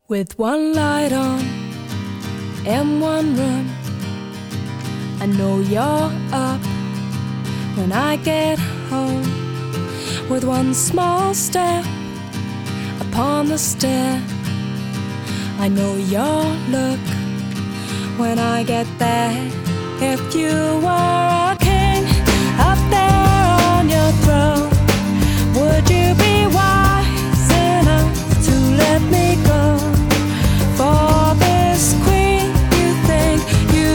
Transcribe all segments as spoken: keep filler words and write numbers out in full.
With one light on in one room, I know you're up when I get home. With one small step upon the stair, I know your look when I get there. If you were a king up there on your throne, would you be wise enough to let me go? For this queen you think you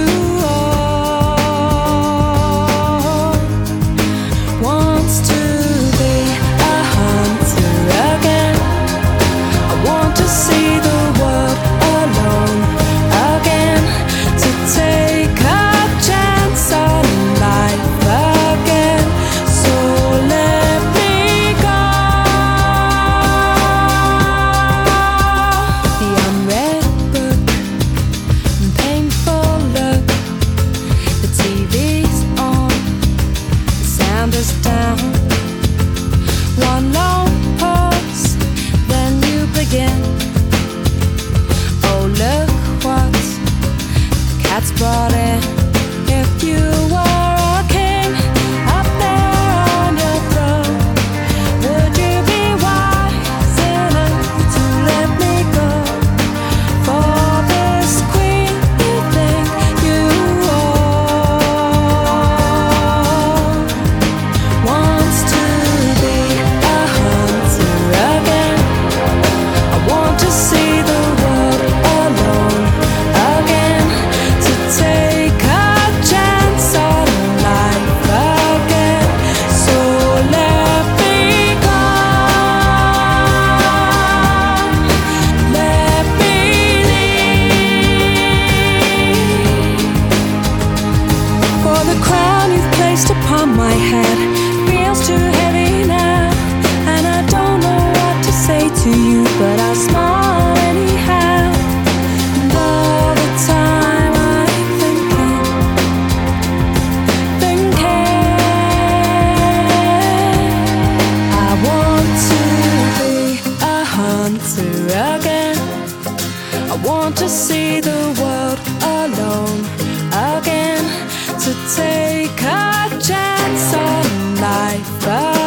own wants to be a hunter again. I want to see the world alone again, to take a chance on life again. So let me go. The unread book, painful look, the T V's on, the sound is down. One long pause, then you begin. Oh, look what the cat's brought in. If you were a king up there on your throne, would you be wise enough to let me go? For this queen you think you own wants to be a hunter again. I want to see the world alone again, to take a chance on life again. So let me go. Let me leave. For the crown you've placed upon my head feels too heavy now, and I don't know what to say to you, but I'll smile anyhow. And all the time I'm thinking, thinking, I want to be a hunter again. I want to see the world alone again, to take a chance on life